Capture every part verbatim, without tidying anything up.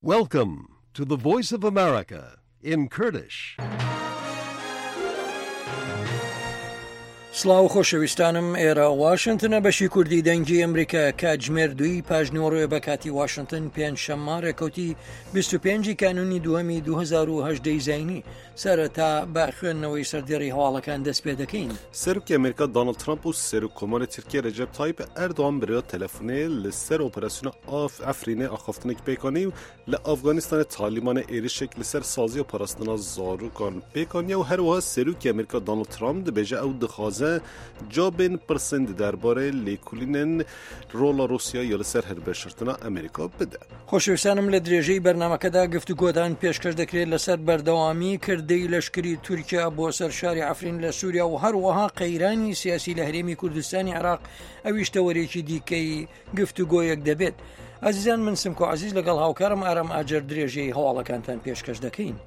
Welcome to the Voice of America in Kurdish. سلااو خۆشەویستانم، ئێرە واشنگتنە بەشی کوردی دەنگی ئەمریکا کاتژمێر دوی پاژنۆڕێ بە کاتی واشنگتن پێنج شەممە ڕێکەوتی بیست و پێنج کانونی دووەمی دوو هەزار و هەژدە زاینی سەرەتا بە خوێندنەوەی سەردێڕی هەواڵەکان دەست پێ دەکەین. سەرۆکی ئەمریکا دۆناڵد ترامپ و سەرۆکۆمەڵی تورکیا ڕەجەب تایپ ئەردۆغان بڕیار تەلەفۆنی لەسەر ئۆپەراسیۆنە ئاف ئەفرینێ ئاخافتنێکی پێکانی و لە ئەفغانستان تالیبانە ئێرشێک لەسەر سازی و پاراستنا زاروکان پێکانیە و هەروەها سەرۆکی ئەمریکا دۆناڵد ترامپ دەبێژە ئەو دخوازە جابن پرسند درباره لیکولینن رولا روسیا یا لەسەر هەربەشرتنا ئەمریکا بدە. خۆشەویستانم لە درێژەی بەرنامەکەدا گفتوگۆدان پێشکەش دەکرێت لەسەر بەردەوامی کردەی لەشکری تورکیا بۆ سەر شاری عەفرین لە سووریا و هەروەها قەیرانی سیاسی لە هەرێمی کوردستانی عێراق ئەویش تەوەرێکی دیکەی گفتوگۆیەک دەبێت. عەزیزان، من سمکۆ عەزیز لەگەڵ هاوکارم ئارام ئاجەر درێژەی هەواڵەکانتان پێشکەش دەکەین.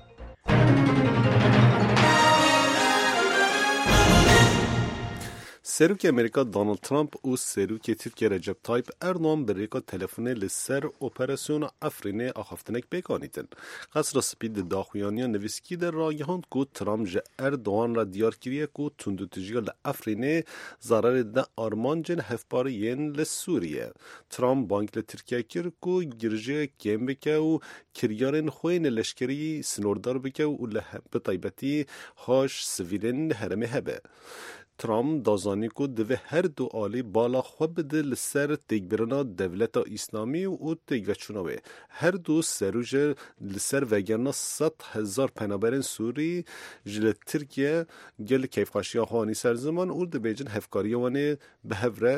سەرۆکی ئەمریکا دۆناڵد ترامپ و سەرۆکی تورکیا ڕەجەب تایپ ئەردۆغان بڕێکا تەلەفۆنی لەسەر ئۆپەراسیۆنە ئەفرینێ ئاخافتنێک پێکانیتن. قەسرە سپی د داخویانیا نویسکی در راگەهاند کو ترامپ ji ئەردۆغان را دیار کiriye ku tundutûciya li Efrînê zararê dide armancên hevpariyên li Sûriye. Trump bank li Tirkiye kir ku girjiyek kêm bike û kiryarên xwe yên leşkerî sinordar bike û li bi taybetî haş sivîlên li herêmê hebe. Trump dazanî ku divê her du alî bala xwe bide li ser têkbirina dewleta îslamî û têkveçûna wê. Her du serûje li ser vegerna sed hezar penaberên Sûrî ji li Tirkiye gelek keyfxweşiya xwanî ser ziman û dibêjin hevkariya wanê bi hev re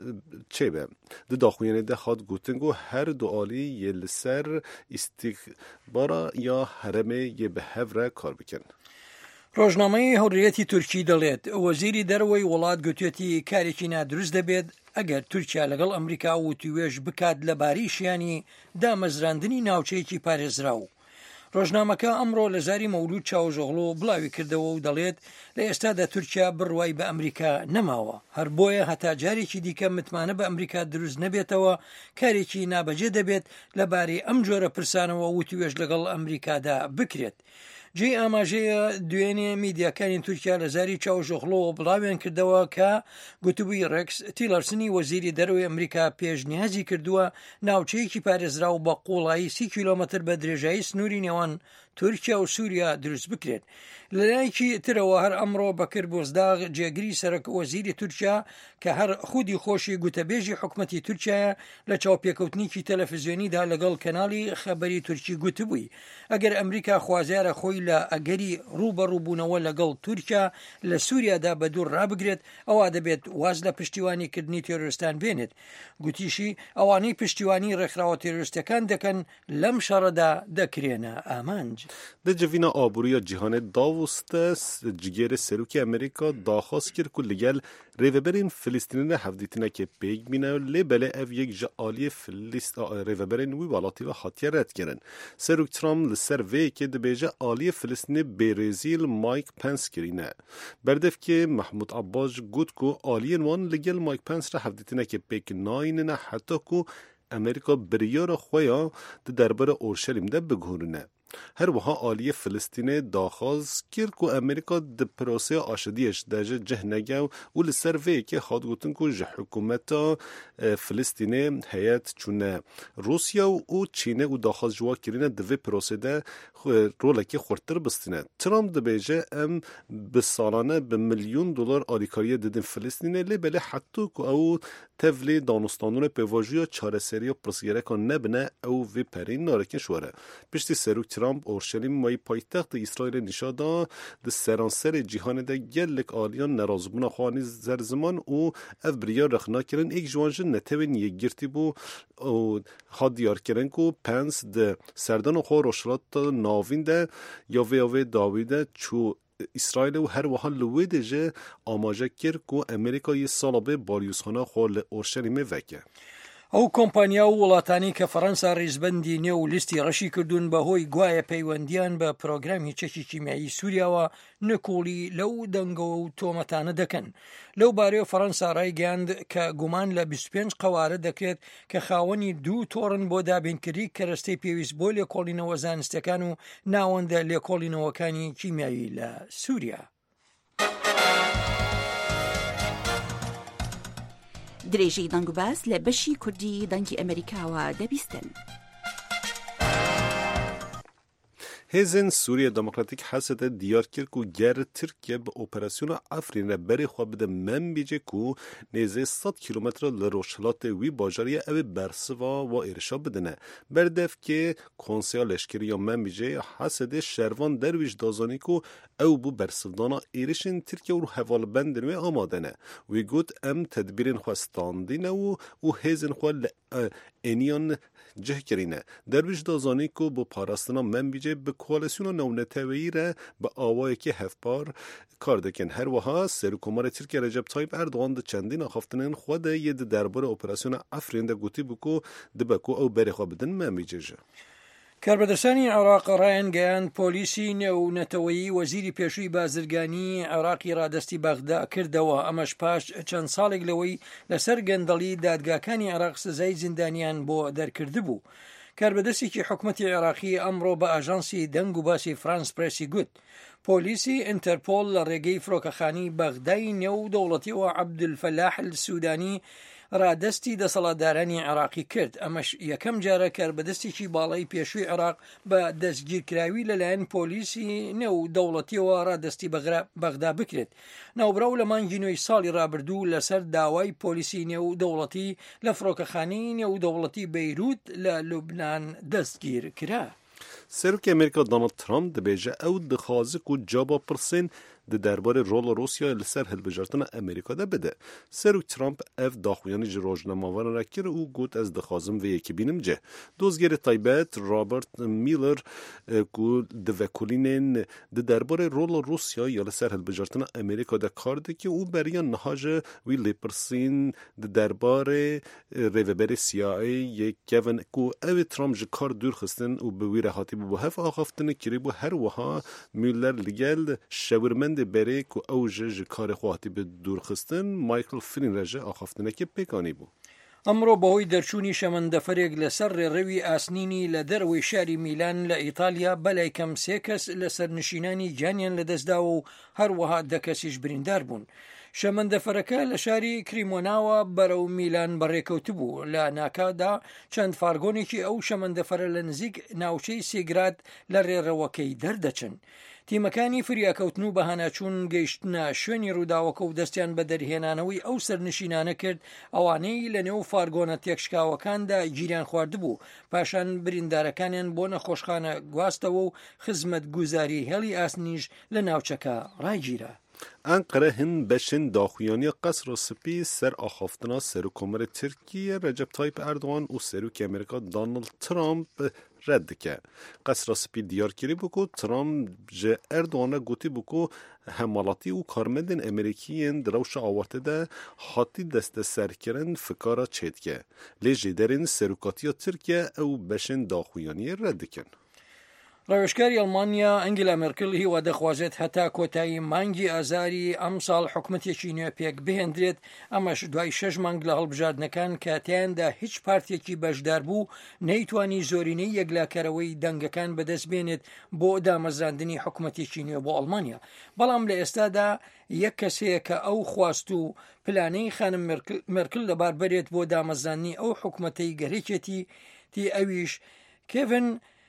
çêbe. Di daxuyanê de hat gotin ku her du alî yê li ser îstîkbara ya herêmê yê bi hev re kar bikin. ڕۆژنامەی هەوریەتی تورکی دەڵێت وەزیری دەرەوەی وڵات گوتوێتی کارێکی نادروست دەبێت ئەگەر تورکیا لەگەڵ ئەمریکا وتیوێژ بکات لەبارەی شیانی دامەزراندنی ناوچەیەکی پارێزراو. ڕۆژنامەکە ئەمڕۆ لە زاری مەولود چاوژۆغڵۆ بڵاوی کردەوە و دەڵێت لە ئێستادا تورکیا بڕوای بە ئەمریکا نەماوە، هەر بۆیە هەتا جارێکی دیکە متمانە بە ئەمریکا دروست نەبێتەوە کارێکی نابەجێ دەبێت لەبارەی ئەم جۆرە پرسانەوە وتیوێژ لەگەڵ ئەمریکادا بکرێت. جێ ئاماژەیە دوێنێ میدیاکانی تورکیا لە زاری چاوژۆغڵۆ بڵاویان کردەوە کە گوتوبووی ڕێکس تیلەرسنی وەزیری دەرەوەی ئەمریکا پێشنیازی کردووە ناوچەیەکی پارێزراو بە قوڵایی سی کیلۆمەتر بە درێژایی سنووری نێوان تورکیا و سووریا دروست بکرێت. لەلایەکی ترەوە هەر ئەمڕۆ بەکر بۆزداغ جێگری سەرۆک وەزیری تورکیا کە هەر خودی خۆشی گوتەبێژی حکومەتی تورکیایە لە چاوپێکەوتنیکی تەلەڤیزیۆنیدا لەگەڵ کەناڵی خەبەری تورکی گوتبووی ئەگەر ئەمریکا خوازیارە خۆی لە ئەگەری ڕوبەڕووبوونەوە لەگەڵ تورکیا لە سووریادا بە دوور ڕابگرێت ئەوە دەبێت واز لە پشتیوانیکردنی تێرۆریستان بێنێت. گوتیشی ئەوانەی پشتیوانی ڕێکخراوە تێرۆریستەکان دەکەن لەم شەڕەدا دەکرێنە ئامانج. دجوینا آبوریya cihanê Davos'ta cigêrê serokê Amerîka daxwaz kir ku li gel rêveberên Filîstînê re hevdîtinekê pêk bîne lê belê ev yek ji aliyê rêveberên wî welatî ve hatiye redkirin. Serok Trump li ser vê yekê dibêje aliyê Filîstînê bêrêzî li Mike Pence kirîne. Berdevkê Mahmud Abbas got ku aliyên wan li gel Mike Pence re hevdîtinekê pêk nayînine heta ku Amerîka biryara xwe ya di derbara Orşelîmde biguhurine. هر وها آلیه فلسطینی داخواز کرد که امریکا د پروسه آشدیش داجه جه نگه و لسر وی که خواهد گوتن که جه حکومت فلسطینی هیئت چونه روسیا و چینه و داخواز جوا کرینه دوی پروسه ده رولکی خورتر بستینه. ترامپ ده بیجه ام بسالانه به میلیون دلار آلیکاریه دادن فلسطینی لی بله حتی که او تفلی دانستانون پیواجویا چاره سری و پرسگره کن نبنه او وی پرین نارکن شوره. پشتی سروک ترامپ اورشلیم مای پایتخت اسرائیل نشادا د سرانسر جهان ده گلک آلیان نرازبونا خوانی زر زمان او اف بریا رخنا کرن ایک جوانجن نتوین یک گرتی بو او ها دیار کرن کو پنس ده سردان خو روشلات ناوین ده یا وی وی داویده چو اسرائیل و هر وحال لوی دیجه آماجه کرد که امریکا یه سالا به باریوسخانه خواه اورشلیم وکه. ئەو کۆمپانیا و وڵاتانی کە فەڕەنسا ڕیزبەندی نێو و لیستی ڕەشی کردوون بەهۆی گوایە پەیوەندیان بە پرۆگرامی چەکی کیمیایی سووریاوە نەکۆڵی لەو دەنگەوە و تۆمەتانە دەکەن. لەو بارەیە فەڕەنسا ڕایگەاند کە گومان لە بیست و پێنج قەوارە دەکرێت کە خاوەنی دوو تۆڕن بۆ دابینکردی کەرەستەی پێویست بۆ لێکۆڵینەوە زانستیەکان و ناوەندە لێکۆڵینەوەکانی کیمیایی لە سووریا. درێژەی دەنگ و باس لە بەشی کوردی دەنگی ئەمریکاوە دەبیستن. هێزن سووریا دموکراتیک حەسەتە دیار کرد و گر ترکیه به ئۆپەراسیۆنا ئەفرینە بەرێ خوا بدە مەم بیجێ و نێزێ سەد کیلومتر لە ڕۆژهەڵاتێ وی باژاریە ئەوێ بەرسڤا و ئێرشا بدنە بەردەف کێ کۆنسیا لەشکریە مەم بیجێ حەسەدێ شەروان دەرویش دازانی و ئەو بوو بەرسڤدانا ئێرشên ترکیه و هەڤالبەندن وێ ئامادەنە وی گوت ئەم تەدبیرên خوا ستاندینە و و هێزن خوا لە ئێنیان جه کرینه درویش دازانی کو بو پاراستنا من بیجه به کوالسیون نونتویی را به آوایی که هفپار کار دکن. هر وها سرکومار ترکیه رجب طایب اردوغان ده چندین آخافتنین خود ید درباره اپراسیون افرین ده گوتی بکو ده بکو او بری خواه بدن من بیجه جه. کاربەدەستانی عێراق ڕایان گەیاند پۆلیسی نێونەتەوەیی وەزیری پێشووی بازرگانی عێراقی ڕادەستی بەغدا کردەوە ئەمەش پاش چەند ساڵێک لەوەی لەسەر گەندەڵی دادگاکانی عێراق سزای زیندانیان بۆ دەرکرد بوو. کاربەدەستێکی حکومەتی عێراقی ئەمڕۆ بە ئاژانسی دەنگ و باسی فرانس پرێسی گوت پۆلیسی ئینتەرپۆل لە ڕێگەی فڕۆکەخانی بەغدای نێو دەوڵەتیەوە عەبدولفەلاح السوودانی ڕادەستی دەسەڵاتدارانی عێراقی کرد. ئەمەش یەکەم جارە کاربەدەستێکی باڵای پێشووی عێراق بە دەستگیرکراوی لەلایەن پۆلیسی نێو دەوڵەتیەوە ڕادەستی بەغدا بکرێت. ناوبراو لە مانگی نوێی ساڵی ڕابردوو لەسەر داوای پۆلیسی نێو دەوڵەتی لە فڕۆکەخانەی نێو دەوڵەتی بەیروت لە لوبنان دەستگیر کرا. سەرۆکی ئەمریکا دۆناڵد ترامپ دەبێژە ئەو دخوازک و جابا پرسین ده درباره رول روسیا لسر هلبجارتن امریکا ده بده. سروک ترامپ اف داخویانی جه روزنامه‌وار را کرد و گفت از دخوازم و یکی بینم جه. دوزگر تایبت رابرت میلر گفت ده وکولینن ده درباره رول روسیا یا لسر هلبجارتن امریکا ده کارده که او بریان نهاجه وی لیپرسین ده درباره ریوبر سیایی یک کون کو او ترامپ جه کار دور خستن و به وی راحتی بو هف آخافتن کری بو هر وها میلر لگل شاورمن بره که اوج کار خواهی به دور خستن مایکل فلین رجه آخافتنه که پیکانی بود. ئەمڕۆ بەهۆی دەرچوونی شەمەندەفەرێک لەسەر ڕێڕەوی ئاسنینی لە دەرەوەی شاری میلان لە ئیتالیا بەلای کەم سێ کەس لەسەر نشینانی گیانیان لەدەستداوە و هەروەها دە کەسیش بریندار بوون. شەمەندەفەرەکە لە شاری کریمۆناوە بەرەو میلان بەڕێکەوت بوو. لە ناکادا چەند فارگۆنێکی ئەو شەمەندەفەرە لە نزیک ناوچەی سێگراد لە ڕێڕەوەکەی دەردەچن. تیمەکانی فریاکەوتن و بەهاناچوون گەیشتنە شوێنی ڕووداوەکە و دەستیان بە دەرهێنانەوەی ئەو سەرنشینانە کرد ئەوانەی لە نێو فارگۆنە تێکشکاوەکاندا گیریان خواردبوو پاشان بریندارەکانیان بۆ نەخۆشخانە گواستەوە و خزمەت گوزاری هێڵی ئاسنیش لە ناوچەکە ڕایگیرە. انقره هن بشن داخویانی قصر و سپی سر آخافتنا سروکومر ترکیه رجب طایب اردوان و سروک امریکا دانالد ترامپ رد که. قصر و سپی دیار کری بکو ترامپ جه اردوانه گوتی بکو همالاتی و کارمندن امریکیین دروش آورده ده حاتی دست سرکرن فکارا چید که. لیجی درین سروکاتی ترکیه او بشن داخویانی رد کن. ڕەوشکاری ئەڵمانیا ئەنگلا مێرکل هیوا دەخوازێت هەتا کۆتایی مانگی ئازاری ئەم ساڵ حکومەتێکی نوێ پێک بهێنرێت ئەمەش دوای شەش مانگ لە هەڵبژاردنەکان کە تیاندا هیچ پارتێکی بەشدار بوو نەیتوانی زۆرینەی یەکلاکەرەوەی دەنگەکان بەدەست بێنێت بۆ دامەزراندنی حکومەتێکی نوێ بۆ ئەڵمانیا. بەڵام لە ئێستادا یەک کەسەیە کە ئەو خواست و پلانەی خانم مێرکل لەبار بەرێت بۆ دامەزرانی ئەو حکومەتەی گەرێکێتی تی ئەویش کێڤن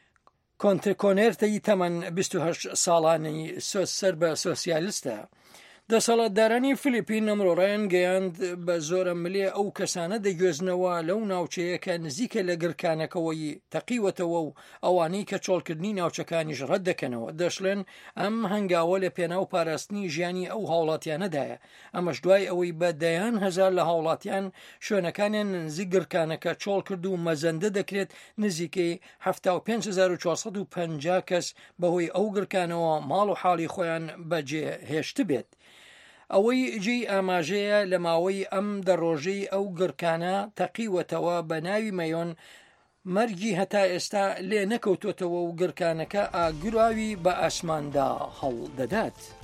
کۆنترکۆنێرتەی تەمەن بیست و هەشت ساڵانی سەر بە سۆسیالیستە. دەسەڵاتدارانی فلیپین ئەمڕۆ ڕایان گەیاند بە زۆرە ملێ ئەو کەسانە دەگوێزنەوە لەو ناوچەیە کە نزیکە لە گرکانەکەوەی تەقیوەتەوە و ئەوانەی کە چۆڵکردنی ناوچەکانیش ڕەت دەکەنەوە دەشڵێن ئەم هەنگاوە لە پێناو پاراستنی ژیانی ئەو هاوڵاتیانەدایە. ئەمەش دوای ئەوەی بە دەیان هەزار لە هاوڵاتیان شوێنەکانیان نزیک گرکانەکە چۆڵ کرد و مەزەندە دەکرێت نزیکەی هەفتاد و پێنج هەزار و چوارسەد و پەنجا کەس بەهۆی ئەو گرکانەوە ماڵ و حاڵی خۆیان بەجێ هێشت بێت. ئەوەی جێی ئاماژەیە لە ماوەی ئەم دەڕۆژەی ئەو گڕکانە تەقیوەتەوە بە ناوی مەیۆن مەرگی هەتا ئێستا لێ نەکەوتوتەوە و گڕکانەکە ئاگراوی بە ئاسماندا هەڵ دەدات.